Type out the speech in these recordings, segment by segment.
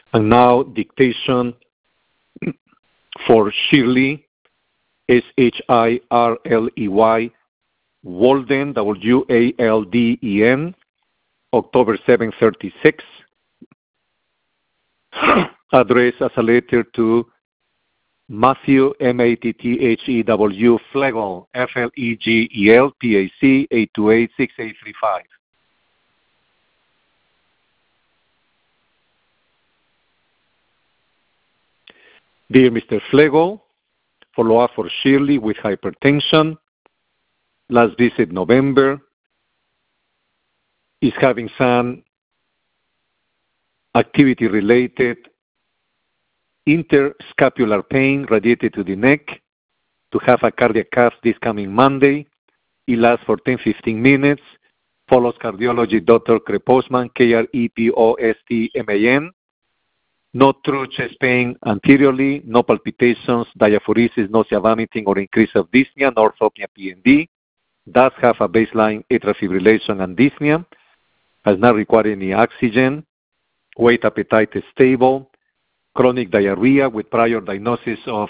And now dictation for Shirley, Shirley, Walden, Walden, October 736. Address as a letter to Matthew, Matthew, Flegel, Flegel, PAC, 828-6835. Dear Mr. Flegel, follow-up for Shirley with hypertension. Last visit November. Is having some activity-related interscapular pain radiated to the neck, to have a cardiac cath this coming Monday. It lasts for 10-15 minutes. Follows cardiology Dr. Krepostman, Krepostman. No true chest pain anteriorly, no palpitations, diaphoresis, nausea, vomiting, or increase of dyspnea, nor orthopnea PND. Does have a baseline atrial fibrillation and dyspnea. Has not required any oxygen. Weight, appetite is stable. Chronic diarrhea with prior diagnosis of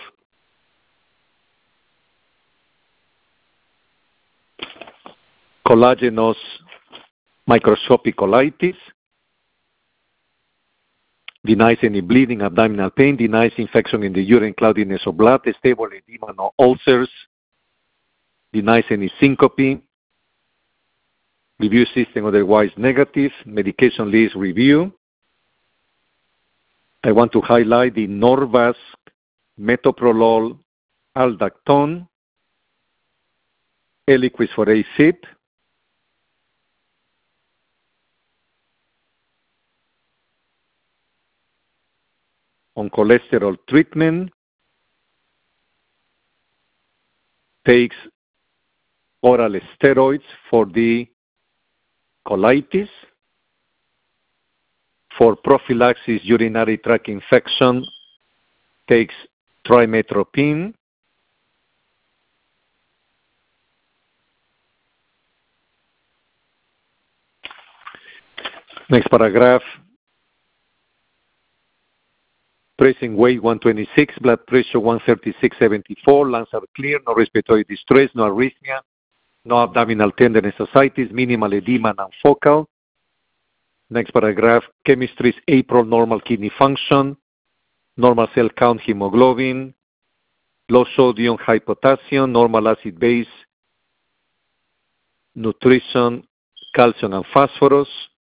collagenous microscopic colitis. Denies any bleeding, abdominal pain. Denies infection in the urine, cloudiness of blood. Stable edema, no ulcers. Denies any syncope. Review system otherwise negative. Medication list review. I want to highlight the Norvasc, metoprolol, aldactone, Eliquis for AFib, on cholesterol treatment, takes oral steroids for the colitis. For prophylaxis urinary tract infection, takes trimethoprim. Next paragraph. Pressing weight 126, blood pressure 136/74, lungs are clear, no respiratory distress, no arrhythmia, no abdominal tenderness, ascites, minimal edema, non-focal. Next paragraph, chemistry is April, normal kidney function, normal cell count, hemoglobin, low sodium, high potassium, normal acid base, nutrition, calcium and phosphorus,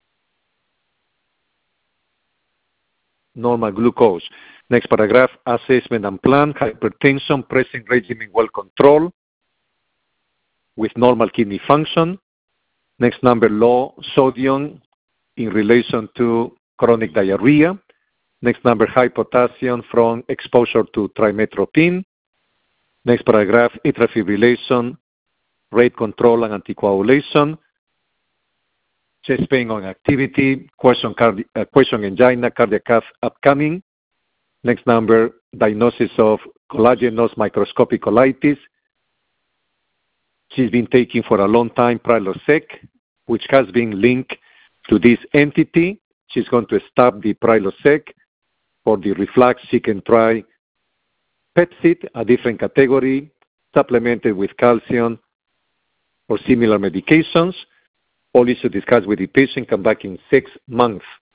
normal glucose. Next paragraph, assessment and plan, hypertension, pressing regimen well controlled with normal kidney function. Next number, low sodium, in relation to chronic diarrhea. Next number, high potassium from exposure to trimethoprim. Next paragraph, atrial fibrillation, rate control and anticoagulation. Chest pain on activity, question angina, cardiac cath upcoming. Next number, diagnosis of collagenous microscopic colitis. She's been taking for a long time Prilosec, which has been linked to this entity. She's going to stop the Prilosec. For the reflux, she can try Pepcid, a different category, supplemented with calcium or similar medications. All is to discuss with the patient, come back in 6 months.